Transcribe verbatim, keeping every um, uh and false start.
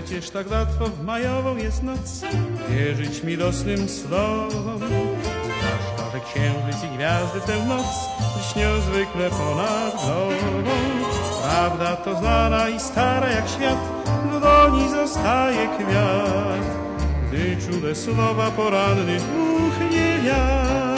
przecież tak łatwo w majową jest noc wierzyć milosnym słowom. Zwłaszcza, że księżyc i gwiazdy w tę noc lśnią zwykle ponad głową. Prawda to znana i stara jak świat, w dłoni zostaje kwiat, gdy czule słowa porannych dmuchnie wiatr.